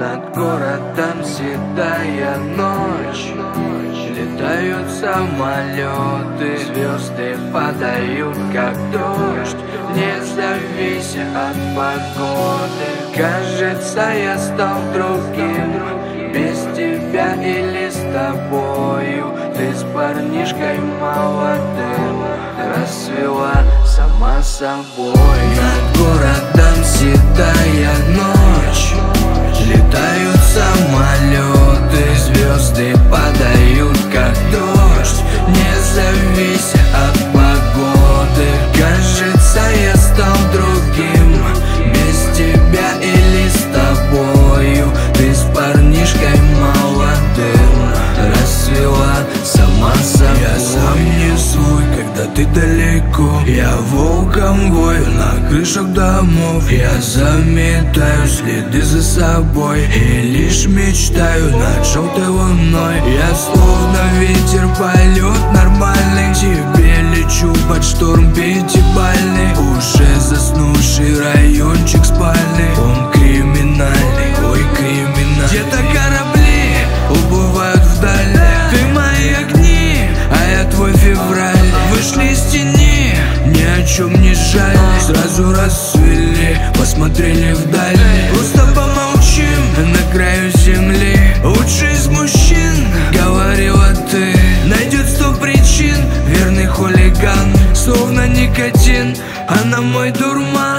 Над городом седая ночь, летают самолеты, звезды падают как дождь, не завися от погоды. Кажется, я стал другим, без тебя или с тобою. Ты с парнишкой молодым расцвела сама собой. Над городом седая ночь, летают самолеты, звезды падают как дождь, не завися от погоды. Кажется, я стал другим, без тебя или с тобою. Ты с парнишкой молодым расцвела сама собой. Я сам не свой, когда ты далеко. Я волком вою на крышах домов. Я заметаю следы за собой и лишь мечтаю над желтой луной. Я словно ветер, полет нормальный, к тебе лечу под шторм пятибалльный. Уже заснувший райончик спальный, он криминальный, ой криминальный. Где-то корабли уплывают вдаль, ты мои огни, а я твой февраль. Вышли из тени, ни о чем не жаль, сразу расцвели, посмотрели вдаль. Просто помолчим на краю земли. Лучший из мужчин, говорила ты, найдет 100 причин. Верный хулиган, словно никотин, она мой дурман.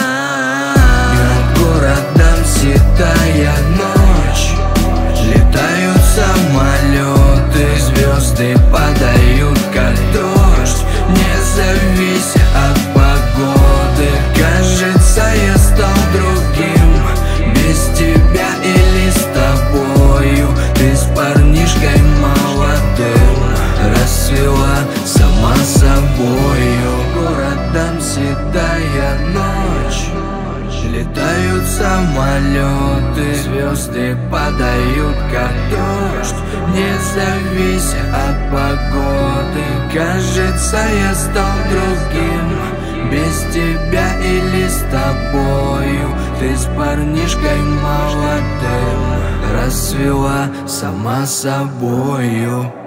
Над городом седая ночь, летают самолеты, звезды падают как дождь, не завися от погоды. Кажется, я стал другим, без тебя или с тобою. Ты с парнишкой молодым расцвела сама собою. Городом седая ночь, летают самолеты, звезды падают как дождь, не завися от погоды. Кажется, я стал другим, без тебя или с тобою. Ты с парнишкой молодым расцвела сама собою.